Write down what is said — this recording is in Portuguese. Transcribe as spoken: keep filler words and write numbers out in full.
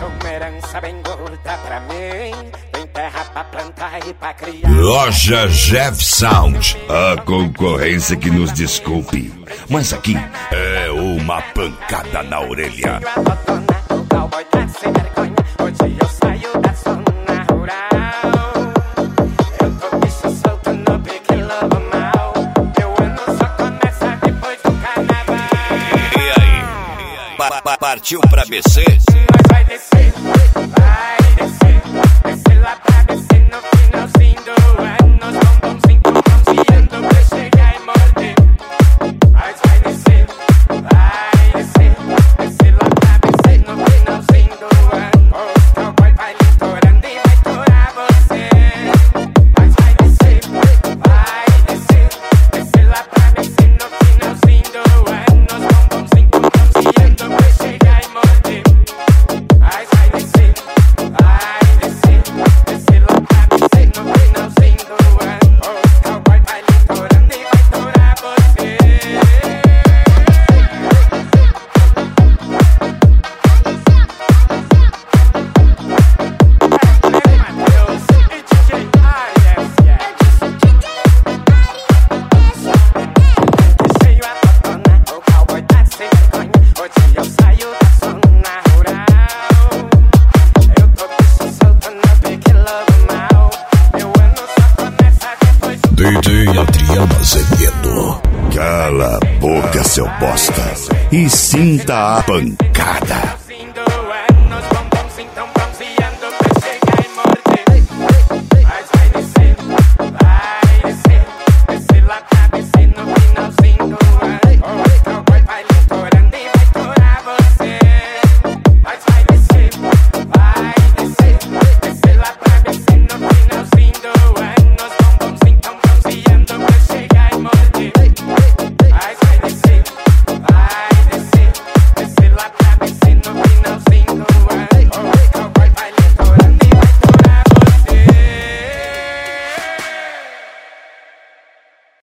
Loja Jeff Sound, a concorrência que nos desculpe, mas aqui é uma pancada na orelha. E aí, pa pa partiu pra B C? Vai descer, vai descer, descer lá pra B C no finalzinho do ano. Os bombonzinhos tão bronzeando pra chegar e morder. Mas vai descer, vai descer, descer lá pra B C no finalzinho do ano. Os cowboy vai litorando e vai torar você. Mas vai descer, vai descer, descer lá pra B C no finalzinho do ano. Os bombonzinhos tão bronzeando pra chegar e morder. Mas vai descer, vai descer, descer lá pra B C no finalzinho do ano. Os cowboy vai litorando e vai torar você. Mateus e D J I S S. Cheio a totona, o cowboy tá sem vergonha. Hoje eu saio da zona rural. Eu tô bicho solto no pique lobo mal. Meu ano só começa depois do D J Adriano Azevedo. Cala a boca, seu bosta, e sinta a pancada.